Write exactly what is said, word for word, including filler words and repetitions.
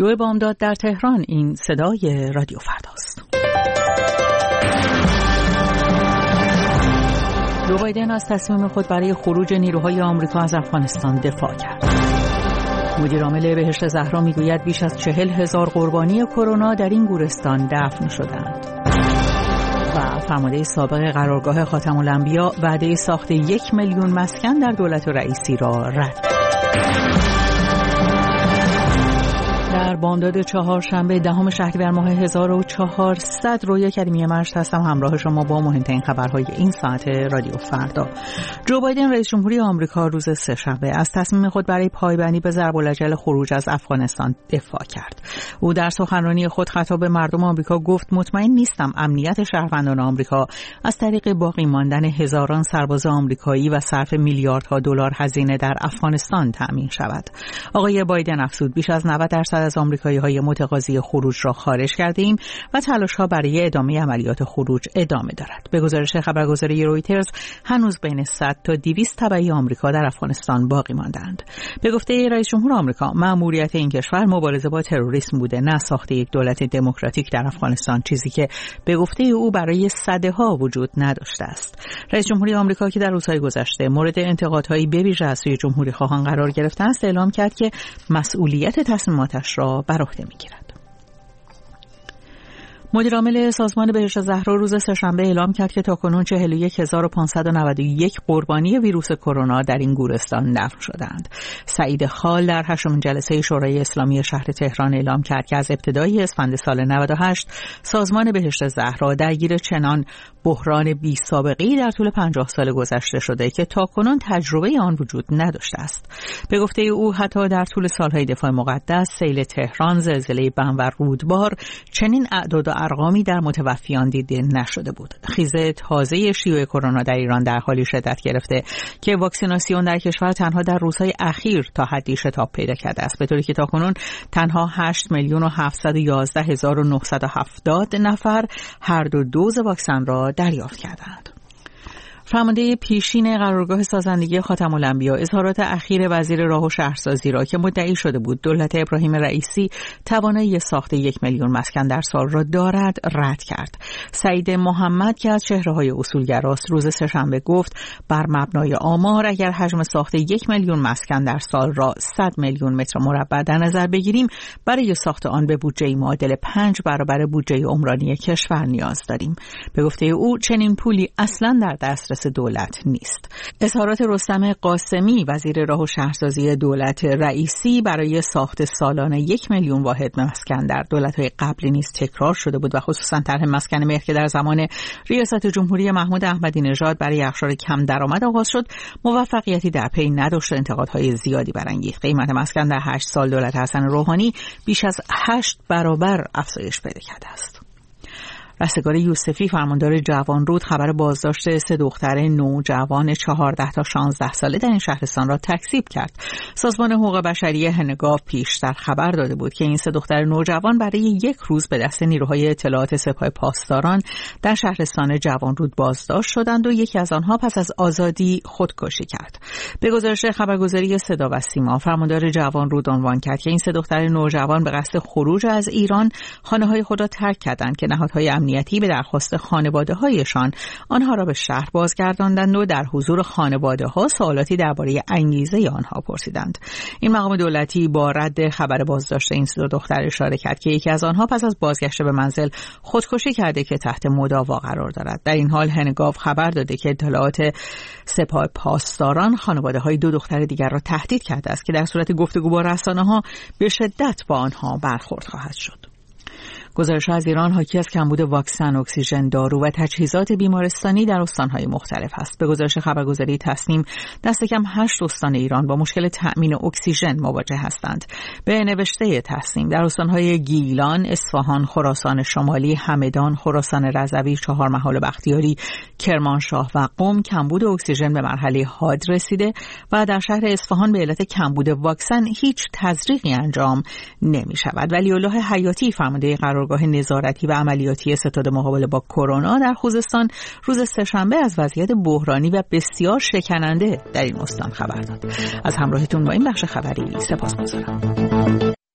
دو بامداد در تهران. این صدای رادیو فرداست. جو بایدن از تصمیم خود برای خروج نیروهای آمریکا از افغانستان دفاع کرد. مدیر عامل بهشت زهرا میگوید بیش از چهل هزار قربانی کرونا در این گورستان دفن شدند. و فرمانده سابق قرارگاه خاتم الانبیا وعده ساخت یک میلیون مسکن در دولت رئیسی را رد کرد. در بامداد چهارشنبه دهم شهریور ماه هزار و چهارصد رویا کریمی مجد هستم، همراه شما با مهمترین خبرهای این ساعت رادیو فردا. جو بایدن رئیس جمهوری آمریکا روز سه‌شنبه از تصمیم خود برای پایبندی به ضرب‌الاجل خروج از افغانستان دفاع کرد. او در سخنرانی خود خطاب به مردم آمریکا گفت مطمئن نیستم امنیت شهروندان آمریکا از طریق باقی ماندن هزاران سرباز آمریکایی و صرف میلیاردها دلار هزینه در افغانستان تأمین شود. آقای بایدن افزود بیش از نود درصد از آمریکایی‌های متقاضی خروج را خارج کردیم و تلاش‌ها برای ادامه عملیات خروج ادامه دارد. به گزارش خبرگزاری رویترز هنوز بین صد تا دویست تبعی آمریکا در افغانستان باقی ماندند. به گفته رئیس جمهور آمریکا مأموریت این کشور مبارزه با تروریسم بوده، نه ساخت یک دولت دموکراتیک در افغانستان، چیزی که به گفته او برای سده‌ها وجود نداشته است. رئیس جمهوری آمریکا که در روزهای گذشته مورد انتقادهای به‌ویژه از سوی جمهوری خواهان قرار گرفته است، اعلام کرد که مسئولیت تصمیماتش را بر عهده می‌گیرد. مدیر عامل سازمان بهشت زهرا روز سه‌شنبه اعلام کرد که تاکنون چهل و یک هزار و پانصد و نود و یک قربانی ویروس کرونا در این گورستان دفن شدند. سعید خال در هشتمین جلسه شورای اسلامی شهر تهران اعلام کرد که از ابتدای اسفند سال نود و هشت سازمان بهشت زهرا درگیر چنان بحران بی سابقه‌ای در طول پنجاه سال گذشته شده که تاکنون تجربه آن وجود نداشته است. به گفته او حتی در طول سالهای دفاع مقدس، سیل تهران، زلزله بم و رودبار چنین اعداد و ارقامی در متوفیان دیده نشده بود. خیز تازه شیوع کرونا در ایران در حالی شدت گرفته که واکسیناسیون در کشور تنها در روزهای اخیر تا حدی شتاب پیدا کرده است، به طوری که تاکنون تنها هشت میلیون و هفتصد و یازده هزار و نهصد و هفتاد نفر هر دو دوز واکسن را دریافت کردند. فرمانده پیشین قرارگاه سازندگی خاتم الانبیا اظهارات اخیر وزیر راه و شهرسازی را که مدعی شده بود دولت ابراهیم رئیسی توانایی ساخت یک میلیون مسکن در سال را دارد رد کرد. سعید محمد که از چهره‌های اصولگراست روز سه‌شنبه گفت بر مبنای آمار اگر حجم ساخت یک میلیون مسکن در سال را صد میلیون متر مربع در نظر بگیریم، برای ساخت آن به بودجه معادل پنج برابر بودجه عمرانی کشور نیاز داریم. به گفته او چنین پولی اصلاً در دسترس دولت نیست. اظهارات رستم قاسمی وزیر راه و شهرسازی دولت رئیسی برای ساخت سالانه یک میلیون واحد مسکن در دولت‌های قبلی نیز تکرار شده بود و خصوصا طرح مسکن مهر که در زمان ریاست جمهوری محمود احمدی نژاد برای اقشار کم درآمد آغاز شد، موفقیتی در پی نداشت و انتقادهای زیادی برانگیخت. قیمت مسکن در هشت سال دولت حسن روحانی بیش از هشت برابر افزایش پیدا کرده است. رستگار یوسفی فرماندار جوانرود خبر بازداشت سه دختر نوجوان چهارده تا شانزده ساله در این شهرستان را تکذیب کرد. سازمان حقوق بشری هنگاو پیشتر خبر داده بود که این سه دختر نوجوان برای یک روز به دست نیروهای اطلاعات سپاه پاسداران در شهرستان جوانرود بازداشت شدند و یکی از آنها پس از آزادی خودکشی کرد. به گزارش خبرگزاری صدا و سیما، فرماندار جوانرود عنوان کرد که این سه دختر نوجوان به قصد خروج از ایران خانه‌های خود را ترک کردند که نهادهای امنیتی به درخواست خانواده‌هایشان آنها را به شهر بازگرداندند و در حضور خانواده‌ها سوالاتی درباره انگیزه آنها پرسیدند. این مقام دولتی با رد خبر بازداشت این سه دختر اشاره کرد که یکی از آنها پس از بازگشت به منزل خودکشی کرده که تحت مداوا قرار دارد. در این حال هنگاو خبر داده که اطلاعات سپاه پاسداران خانواده‌های دو دختر دیگر را تهدید کرده است که در صورت گفتگو با رسانه‌ها به شدت با آنها برخورد خواهد شد. گزارش از ایران حاکی از کمبود واکسن، اکسیژن، دارو و تجهیزات بیمارستانی در استان‌های مختلف است. به گزارش خبرگزاری تصنیم، دست کم هشت استان ایران با مشکل تأمین اکسیژن مواجه هستند. به نوشته تصنیم، در استان‌های گیلان، اصفهان، خراسان شمالی، همدان، خراسان رضوی، چهارمحال و بختیاری، کرمانشاه و قم کمبود اکسیژن به مرحله حاد رسیده و در شهر اصفهان به علت کمبود واکسن هیچ تزریقی انجام نمی‌شود. ولی‌الله حیاتی فرمانده قرارگاه نظارتی و عملیاتی ستاد مقابله با کرونا در خوزستان روز سه‌شنبه از وضعیت بحرانی و بسیار شکننده در این استان خبر داد. از همراهیتون با این بخش خبری سپاسگزارم.